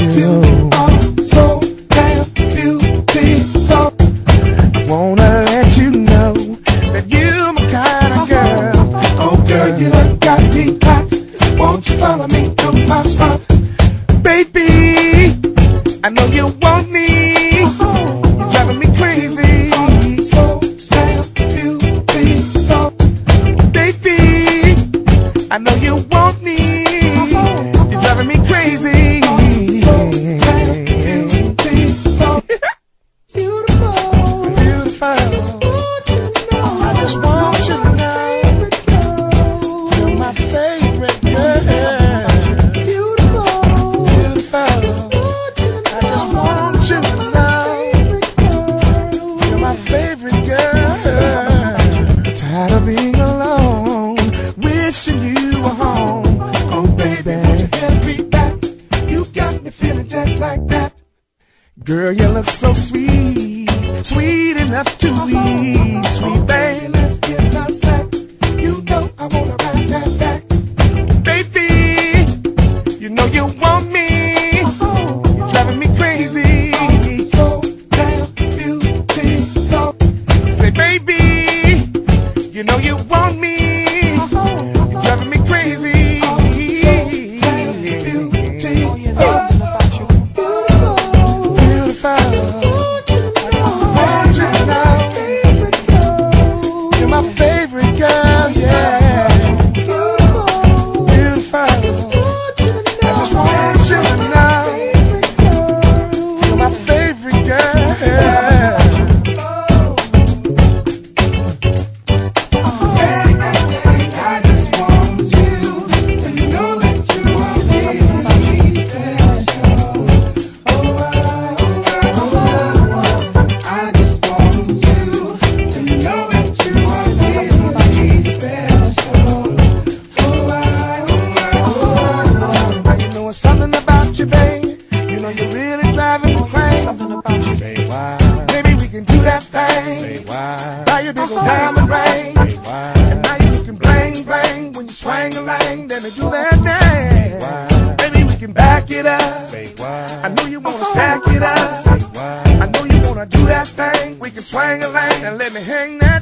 You are so damn beautiful. I wanna let you know that you're my kind of girl. Oh girl, you done got me hot. Won't you follow me to my spot? Baby, I know you want me. You're driving me crazy. So damn beautiful. Baby, I know you want me. You're driving me crazy. So damn beautiful. Beautiful. I just want you to know you're my favorite girl. Beautiful. I just want you to know you're my favorite girl. Tired of being alone, wishing you were home. Oh baby, can't be back. You got me feeling just like that. Girl, you look so sweet, sweet enough to eat. Sweet baby, let's get outside. You know I wanna ride that back. Baby, you know you want me. You're driving me crazy. So damn beautiful. Say baby, you know you want me. You're driving me crazy. So damn beautiful. You're my favorite girl, yeah. Beautiful. I just want you to know you're my favorite girl. Something about you, babe. You know you're really driving me crazy. Something about you. Say why. Maybe we can do that thing. Say why. Buy your big old diamond ring. Say why. And now you looking bling bling when you swing a lang. Then they do that dance. Say why. Maybe we can back it up. Say why. I know you wanna stack it up. Say why. I know you wanna do that thing. We can swing a lang and let me hang now.